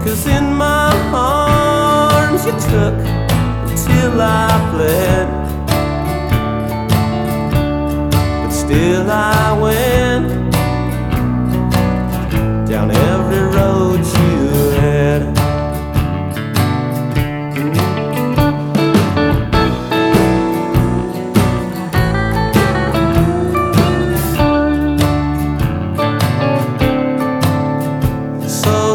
'Cause in my arms you took till I bled, but still I